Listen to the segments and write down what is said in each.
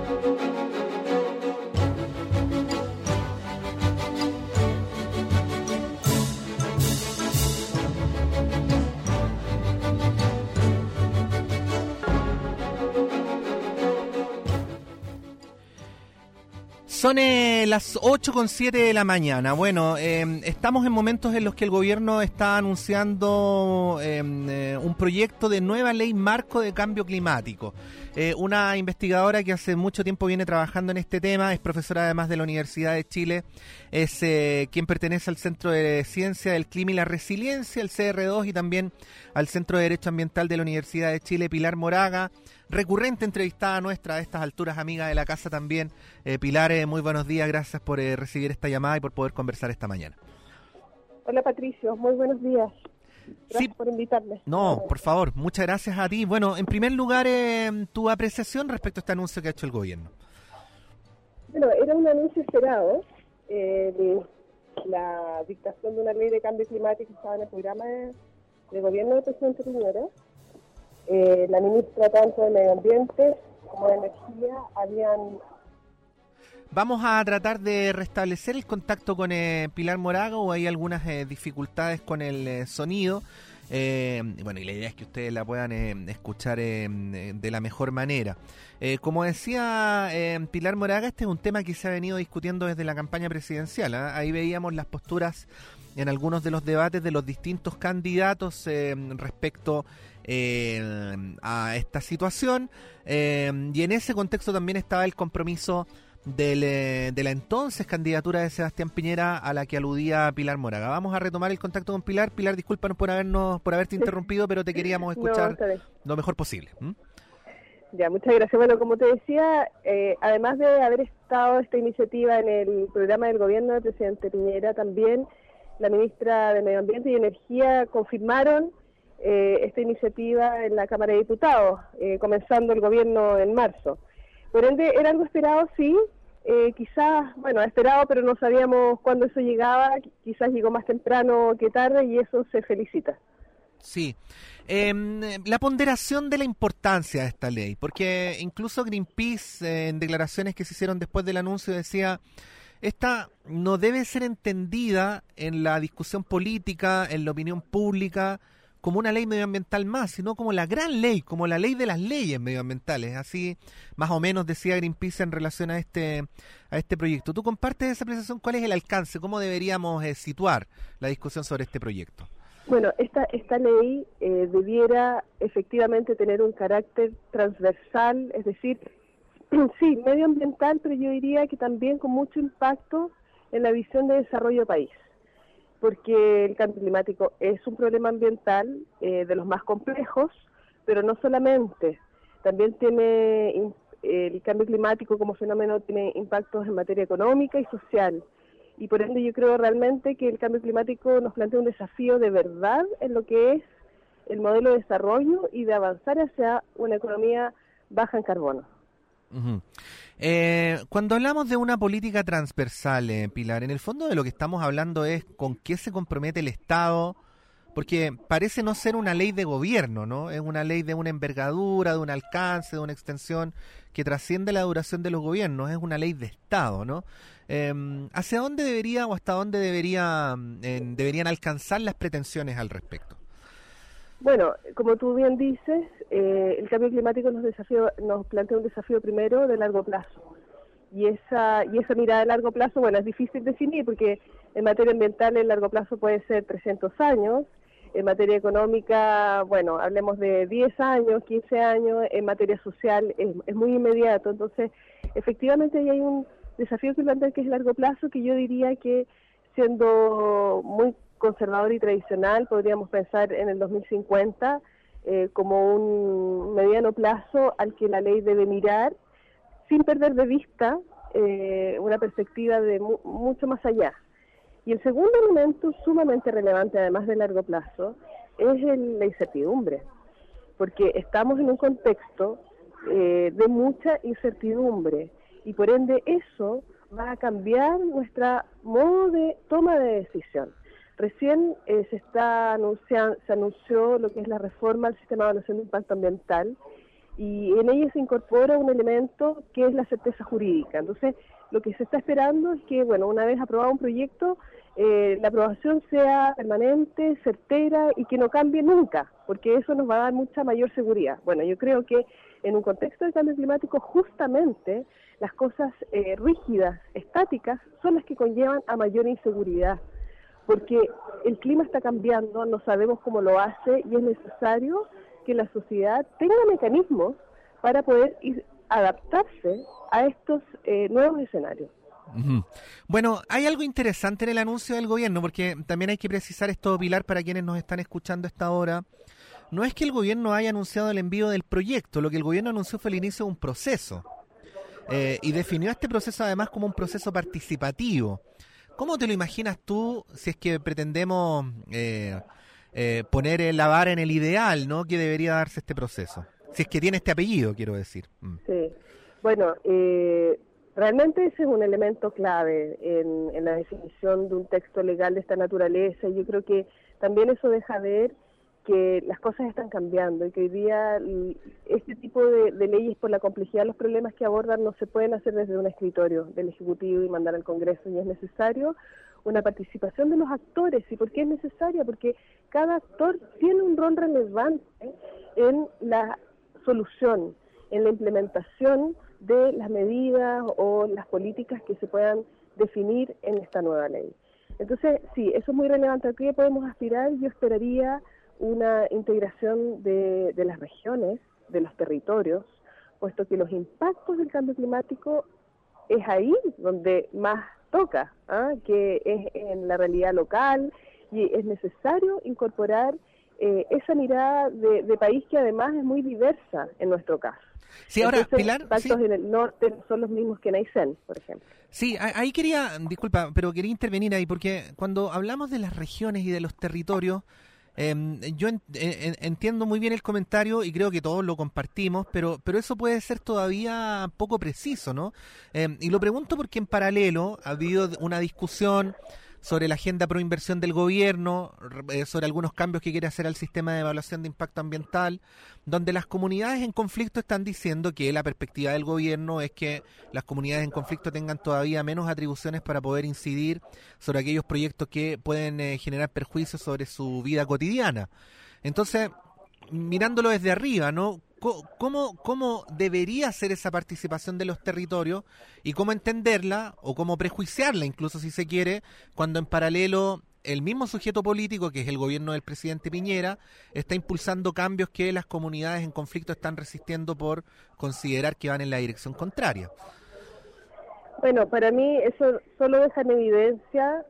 Son las 8:07 de la mañana. Bueno, estamos en momentos en los que el gobierno está anunciando un proyecto de nueva ley marco de cambio climático. Una investigadora que hace mucho tiempo viene trabajando en este tema, es profesora además de la Universidad de Chile, es quien pertenece al Centro de Ciencia del Clima y la Resiliencia, el CR2, y también al Centro de Derecho Ambiental de la Universidad de Chile, Pilar Moraga, recurrente entrevistada nuestra a estas alturas, amiga de la casa también. Pilar, muy buenos días, gracias por recibir esta llamada y por poder conversar esta mañana. Hola Patricio, muy buenos días. Gracias por invitarme. No, por favor, muchas gracias a ti. Bueno, en primer lugar, tu apreciación respecto a este anuncio que ha hecho el gobierno. Bueno, era un anuncio esperado. La dictación de una ley de cambio climático estaba en el programa de gobierno del presidente Piñera. La ministra tanto de Medio Ambiente como de Energía habían... Vamos a tratar de restablecer el contacto con Pilar Moraga, o hay algunas dificultades con el sonido. Bueno, y la idea es que ustedes la puedan escuchar de la mejor manera. Como decía Pilar Moraga, este es un tema que se ha venido discutiendo desde la campaña presidencial. Ahí veíamos las posturas en algunos de los debates de los distintos candidatos respecto a esta situación, y en ese contexto también estaba el compromiso de la entonces candidatura de Sebastián Piñera, a la que aludía Pilar Moraga. Vamos a retomar el contacto con Pilar. Pilar, discúlpanos por haberte interrumpido, pero te queríamos escuchar lo mejor posible. Ya, muchas gracias. Bueno, como te decía, además de haber estado esta iniciativa en el programa del gobierno del presidente Piñera, también la ministra de Medio Ambiente y Energía confirmaron esta iniciativa en la Cámara de Diputados, comenzando el gobierno en marzo. Por ende, era algo esperado, sí, quizás, bueno, esperado, pero no sabíamos cuándo eso llegaba, quizás llegó más temprano que tarde, y eso se felicita. Sí. La ponderación de la importancia de esta ley, porque incluso Greenpeace, en declaraciones que se hicieron después del anuncio, decía: esta no debe ser entendida en la discusión política, en la opinión pública, como una ley medioambiental más, sino como la gran ley, como la ley de las leyes medioambientales. Así más o menos decía Greenpeace en relación a este proyecto. ¿Tú compartes esa apreciación? ¿Cuál es el alcance? ¿Cómo deberíamos situar la discusión sobre este proyecto? Bueno, esta ley debiera efectivamente tener un carácter transversal, es decir, sí, medioambiental, pero yo diría que también con mucho impacto en la visión de desarrollo país, porque el cambio climático es un problema ambiental de los más complejos, pero no solamente, también tiene el cambio climático como fenómeno tiene impactos en materia económica y social, y por ende yo creo realmente que el cambio climático nos plantea un desafío de verdad en lo que es el modelo de desarrollo y de avanzar hacia una economía baja en carbono. Uh-huh. Cuando hablamos de una política transversal, Pilar, en el fondo de lo que estamos hablando es con qué se compromete el Estado, porque parece no ser una ley de gobierno, ¿no? Es una ley de una envergadura, de un alcance, de una extensión que trasciende la duración de los gobiernos, es una ley de Estado, ¿no? ¿Hacia dónde debería o hasta dónde deberían alcanzar las pretensiones al respecto? Bueno, como tú bien dices, el cambio climático nos plantea un desafío primero de largo plazo. Y esa mirada de largo plazo, bueno, es difícil definir porque en materia ambiental el largo plazo puede ser 300 años, en materia económica, bueno, hablemos de 10 años, 15 años, en materia social es muy inmediato. Entonces, efectivamente ahí hay un desafío que plantea que es largo plazo, que yo diría que siendo muy conservador y tradicional, podríamos pensar en el 2050 como un mediano plazo al que la ley debe mirar, sin perder de vista una perspectiva de mucho más allá. Y el segundo elemento sumamente relevante, además de largo plazo, es la incertidumbre, porque estamos en un contexto de mucha incertidumbre, y por ende eso va a cambiar nuestra modo de toma de decisión. Recién se anunció lo que es la reforma al sistema de evaluación de impacto ambiental, y en ella se incorpora un elemento que es la certeza jurídica. Entonces, lo que se está esperando es que, bueno, una vez aprobado un proyecto, la aprobación sea permanente, certera y que no cambie nunca, porque eso nos va a dar mucha mayor seguridad. Bueno, yo creo que en un contexto de cambio climático, justamente las cosas rígidas, estáticas, son las que conllevan a mayor inseguridad, porque el clima está cambiando, no sabemos cómo lo hace y es necesario que la sociedad tenga mecanismos para poder adaptarse a estos nuevos escenarios. Uh-huh. Bueno, hay algo interesante en el anuncio del gobierno, porque también hay que precisar esto, Pilar, para quienes nos están escuchando a esta hora. No es que el gobierno haya anunciado el envío del proyecto, lo que el gobierno anunció fue el inicio de un proceso, y definió este proceso además como un proceso participativo. ¿Cómo te lo imaginas tú si es que pretendemos poner la vara en el ideal, ¿no?, que debería darse este proceso? Si es que tiene este apellido, quiero decir. Sí, bueno, realmente ese es un elemento clave en la definición de un texto legal de esta naturaleza, y yo creo que también eso deja ver que las cosas están cambiando y que hoy día este tipo de leyes, por la complejidad de los problemas que abordan, no se pueden hacer desde un escritorio del Ejecutivo y mandar al Congreso, y es necesario una participación de los actores. ¿Y por qué es necesaria? Porque cada actor tiene un rol relevante en la solución, en la implementación de las medidas o las políticas que se puedan definir en esta nueva ley. Entonces, sí, eso es muy relevante. ¿A qué podemos aspirar? Yo esperaría una integración de las regiones, de los territorios, puesto que los impactos del cambio climático es ahí donde más toca, que es en la realidad local, y es necesario incorporar esa mirada de país que además es muy diversa en nuestro caso. Sí, ahora, entonces, Pilar, impactos sí, en el norte son los mismos que en Aysén, por ejemplo. Sí, ahí quería, disculpa, pero quería intervenir ahí, porque cuando hablamos de las regiones y de los territorios, yo entiendo muy bien el comentario y creo que todos lo compartimos, pero eso puede ser todavía poco preciso, ¿no? Y lo pregunto porque en paralelo ha habido una discusión sobre la agenda pro inversión del gobierno, sobre algunos cambios que quiere hacer al sistema de evaluación de impacto ambiental, donde las comunidades en conflicto están diciendo que la perspectiva del gobierno es que las comunidades en conflicto tengan todavía menos atribuciones para poder incidir sobre aquellos proyectos que pueden generar perjuicios sobre su vida cotidiana. Entonces, mirándolo desde arriba, ¿no?, ¿Cómo debería ser esa participación de los territorios y cómo entenderla o cómo prejuiciarla, incluso si se quiere, cuando en paralelo el mismo sujeto político, que es el gobierno del presidente Piñera, está impulsando cambios que las comunidades en conflicto están resistiendo por considerar que van en la dirección contraria? Bueno, para mí eso solo deja en evidencia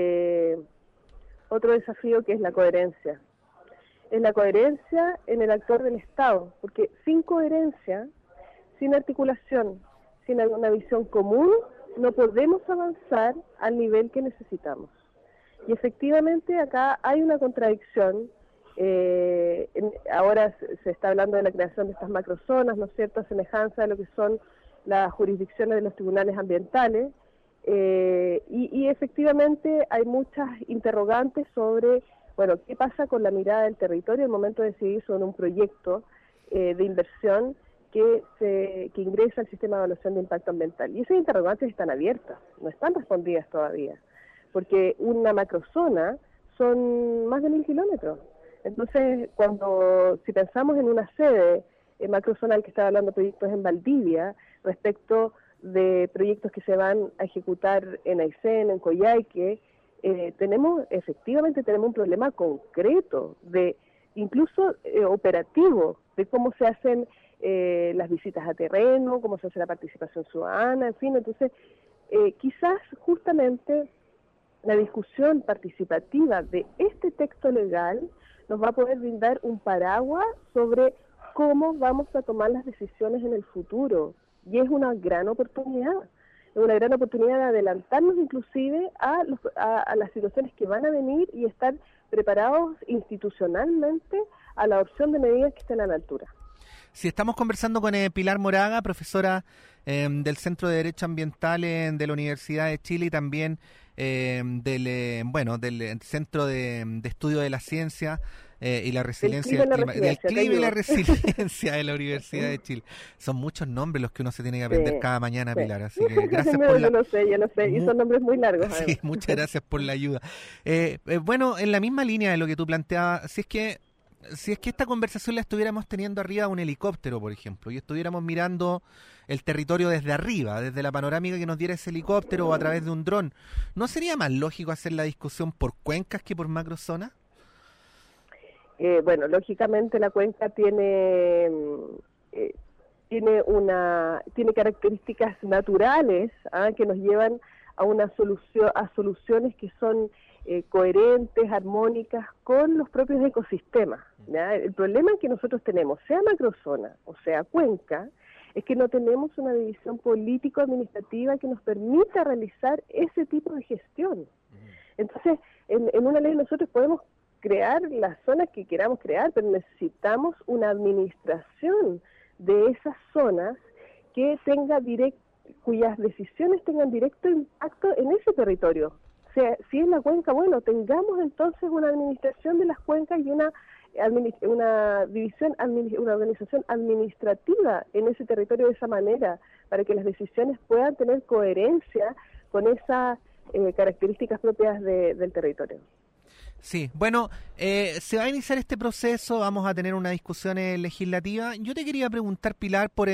otro desafío, que es la coherencia. Es la coherencia en el actor del Estado, porque sin coherencia, sin articulación, sin una visión común, no podemos avanzar al nivel que necesitamos. Y efectivamente acá hay una contradicción. Ahora se está hablando de la creación de estas macrozonas, ¿no es cierto?, a semejanza de lo que son las jurisdicciones de los tribunales ambientales, y efectivamente hay muchas interrogantes sobre, bueno, ¿qué pasa con la mirada del territorio al momento de decidir sobre un proyecto de inversión que ingresa al sistema de evaluación de impacto ambiental? Y esas interrogantes están abiertas, no están respondidas todavía, porque una macrozona son más de 1.000 kilómetros. Entonces, si pensamos en una sede macrozonal, que estaba hablando de proyectos en Valdivia, respecto de proyectos que se van a ejecutar en Aysén, en Coyhaique, efectivamente tenemos un problema concreto, incluso operativo, de cómo se hacen las visitas a terreno, cómo se hace la participación ciudadana, en fin. Entonces, quizás justamente la discusión participativa de este texto legal nos va a poder brindar un paraguas sobre cómo vamos a tomar las decisiones en el futuro, y es una gran oportunidad. Es una gran oportunidad de adelantarnos inclusive a las situaciones que van a venir y estar preparados institucionalmente a la adopción de medidas que estén a la altura. Sí, estamos conversando con Pilar Moraga, profesora del Centro de Derecho Ambiental de la Universidad de Chile y también del Centro de Estudio de la Ciencia y la resiliencia del clima y la resiliencia de la Universidad de Chile. Son muchos nombres los que uno se tiene que aprender cada mañana, Pilar, así que gracias por yo no sé, y son nombres muy largos. Sí, muchas gracias por la ayuda. Bueno, en la misma línea de lo que tú planteabas, si es que esta conversación la estuviéramos teniendo arriba de un helicóptero, por ejemplo, y estuviéramos mirando el territorio desde arriba, desde la panorámica que nos diera ese helicóptero o a través de un dron, ¿no sería más lógico hacer la discusión por cuencas que por macrozonas? Bueno, lógicamente la cuenca tiene características naturales que nos llevan a soluciones que son coherentes, armónicas con los propios ecosistemas, ¿ya? El problema que nosotros tenemos, sea macrozona o sea cuenca, es que no tenemos una división político-administrativa que nos permita realizar ese tipo de gestión. Entonces, en una ley nosotros podemos crear las zonas que queramos crear, pero necesitamos una administración de esas zonas que cuyas decisiones tengan directo impacto en ese territorio. O sea, si es la cuenca, bueno, tengamos entonces una administración de las cuencas y una organización administrativa en ese territorio de esa manera, para que las decisiones puedan tener coherencia con esas características propias del territorio. Sí, bueno, se va a iniciar este proceso, vamos a tener una discusión legislativa. Yo te quería preguntar, Pilar, por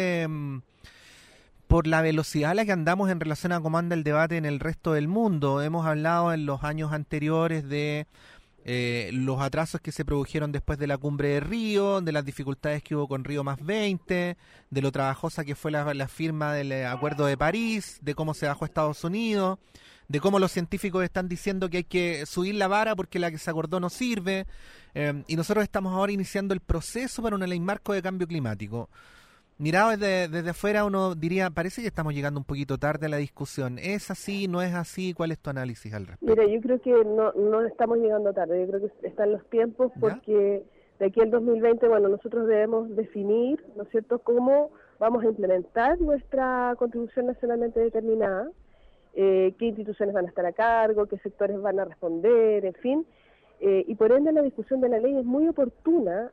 la velocidad a la que andamos en relación a cómo anda el debate en el resto del mundo. Hemos hablado en los años anteriores de los atrasos que se produjeron después de la cumbre de Río, de las dificultades que hubo con Río+20, de lo trabajosa que fue la firma del Acuerdo de París, de cómo se bajó Estados Unidos, de cómo los científicos están diciendo que hay que subir la vara porque la que se acordó no sirve, y nosotros estamos ahora iniciando el proceso para una ley marco de cambio climático. Mirado desde afuera uno diría, parece que estamos llegando un poquito tarde a la discusión. ¿Es así? ¿No es así? ¿Cuál es tu análisis al respecto? Mira, yo creo que no estamos llegando tarde, yo creo que están los tiempos porque de aquí al 2020, bueno, nosotros debemos definir, ¿no es cierto?, cómo vamos a implementar nuestra contribución nacionalmente determinada, qué instituciones van a estar a cargo, qué sectores van a responder, en fin, y por ende la discusión de la ley es muy oportuna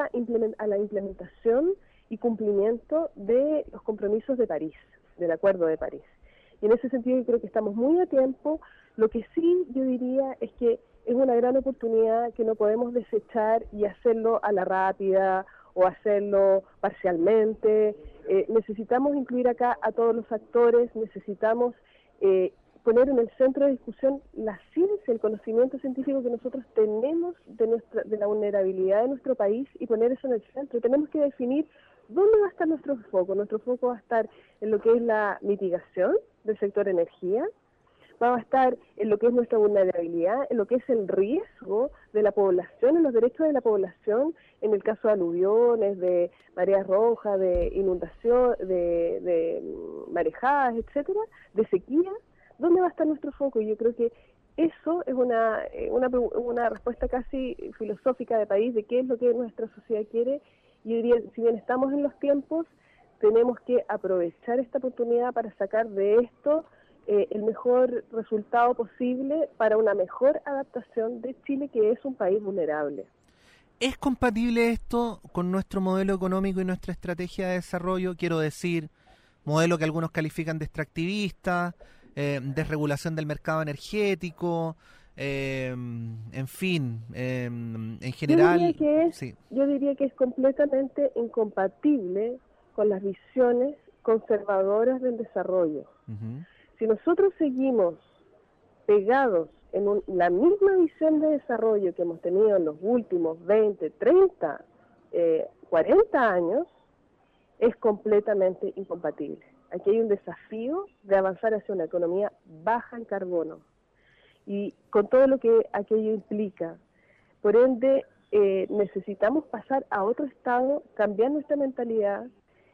a la implementación y cumplimiento de los compromisos de París, del Acuerdo de París. Y en ese sentido yo creo que estamos muy a tiempo. Lo que sí yo diría es que es una gran oportunidad que no podemos desechar y hacerlo a la rápida o hacerlo parcialmente. Necesitamos incluir acá a todos los actores, necesitamos poner en el centro de discusión la ciencia, el conocimiento científico que nosotros tenemos de la vulnerabilidad de nuestro país y poner eso en el centro. Tenemos que definir dónde va a estar nuestro foco. Nuestro foco va a estar en lo que es la mitigación del sector energía, va a estar en lo que es nuestra vulnerabilidad, en lo que es el riesgo de la población, en los derechos de la población, en el caso de aluviones, de mareas rojas, de inundación, de marejadas, etcétera, de sequía. ¿Dónde va a estar nuestro foco? Y yo creo que eso es una respuesta casi filosófica de país de qué es lo que nuestra sociedad quiere. Yo diría, si bien estamos en los tiempos, tenemos que aprovechar esta oportunidad para sacar de esto el mejor resultado posible para una mejor adaptación de Chile, que es un país vulnerable. ¿Es compatible esto con nuestro modelo económico y nuestra estrategia de desarrollo? Quiero decir, modelo que algunos califican de extractivista, desregulación del mercado energético, en fin, en general... Yo diría que es completamente incompatible con las visiones conservadoras del desarrollo. Uh-huh. Si nosotros seguimos pegados en la misma visión de desarrollo que hemos tenido en los últimos 20, 30, 40 años, es completamente incompatible. Aquí hay un desafío de avanzar hacia una economía baja en carbono y con todo lo que aquello implica. Por ende, necesitamos pasar a otro estado, cambiar nuestra mentalidad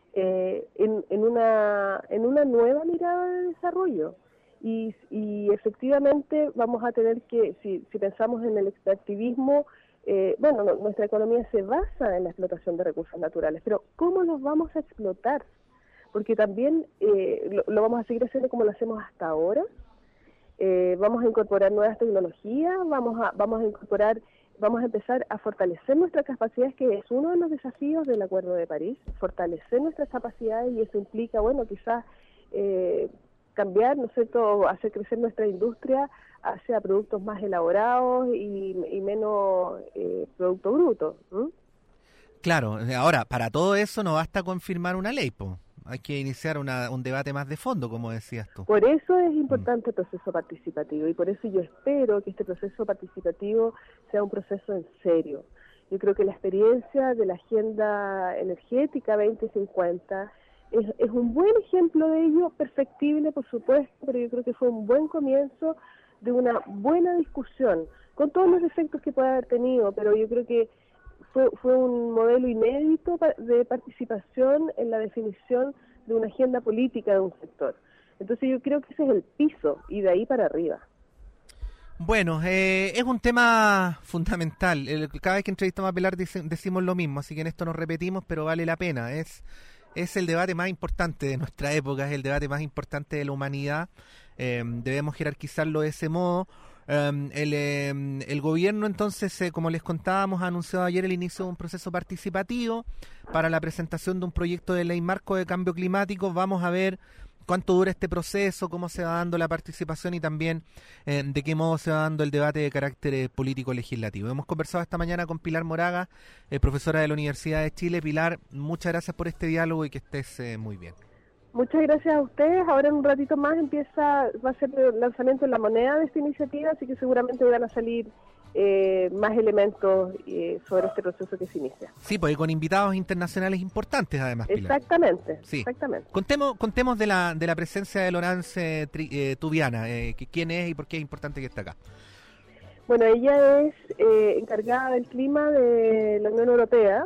en una nueva mirada de desarrollo. Y efectivamente vamos a tener que, si pensamos en el extractivismo, nuestra economía se basa en la explotación de recursos naturales, pero ¿cómo los vamos a explotar? Porque también lo vamos a seguir haciendo como lo hacemos hasta ahora. Vamos a incorporar nuevas tecnologías, vamos a incorporar vamos a empezar a fortalecer nuestras capacidades, que es uno de los desafíos del Acuerdo de París, fortalecer nuestras capacidades, y eso implica, bueno, quizás cambiar, ¿no es cierto?, hacer crecer nuestra industria hacia productos más elaborados y menos producto bruto. Claro, ahora, para todo eso no basta con firmar una ley, po. Hay que iniciar un debate más de fondo, como decías tú. Por eso es importante el proceso participativo, y por eso yo espero que este proceso participativo sea un proceso en serio. Yo creo que la experiencia de la Agenda Energética 2050 es un buen ejemplo de ello, perfectible por supuesto, pero yo creo que fue un buen comienzo de una buena discusión, con todos los defectos que pueda haber tenido, pero yo creo que fue un modelo inédito de participación en la definición de una agenda política de un sector. Entonces yo creo que ese es el piso, y de ahí para arriba. Bueno, es un tema fundamental. Cada vez que entrevistamos a Pilar decimos lo mismo, así que en esto nos repetimos, pero vale la pena. Es el debate más importante de nuestra época, es el debate más importante de la humanidad. Debemos jerarquizarlo de ese modo. El gobierno entonces, como les contábamos, ha anunciado ayer el inicio de un proceso participativo para la presentación de un proyecto de ley marco de cambio climático. Vamos a ver cuánto dura este proceso, cómo se va dando la participación y también de qué modo se va dando el debate de carácter político legislativo. Hemos conversado esta mañana con Pilar Moraga, profesora de la Universidad de Chile. Pilar, muchas gracias por este diálogo y que estés muy bien. Muchas gracias a ustedes. Ahora en un ratito más va a ser el lanzamiento de la moneda de esta iniciativa, así que seguramente van a salir más elementos sobre este proceso que se inicia. Sí, porque con invitados internacionales importantes además, Pilar. Exactamente, sí. Exactamente. Contemos de la presencia de Laurence Tubiana, quién es y por qué es importante que esté acá. Bueno, ella es encargada del clima de la Unión Europea.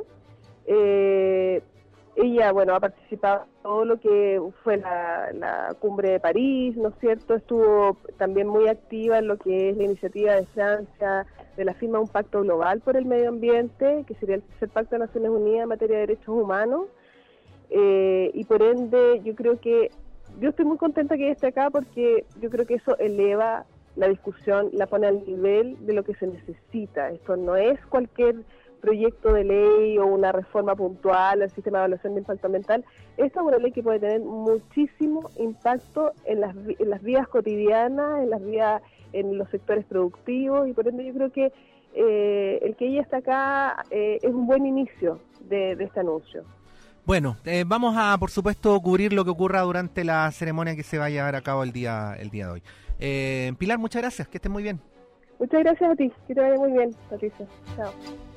Ella, bueno, ha participado en todo lo que fue la cumbre de París, ¿no es cierto? Estuvo también muy activa en lo que es la iniciativa de Francia de la firma de un pacto global por el medio ambiente, que sería el tercer pacto de Naciones Unidas en materia de derechos humanos. Y por ende, yo estoy muy contenta que ella esté acá, porque yo creo que eso eleva la discusión, la pone al nivel de lo que se necesita. Esto no es cualquier proyecto de ley o una reforma puntual al sistema de evaluación de impacto ambiental. Esta es una ley que puede tener muchísimo impacto en las vidas cotidianas, en los sectores productivos, y por ende yo creo que el que ella está acá es un buen inicio de este anuncio. Bueno, vamos a, por supuesto, cubrir lo que ocurra durante la ceremonia que se va a llevar a cabo el día de hoy. Pilar, muchas gracias, que estés muy bien. Muchas gracias a ti, que te vaya muy bien, Patricia. Chao.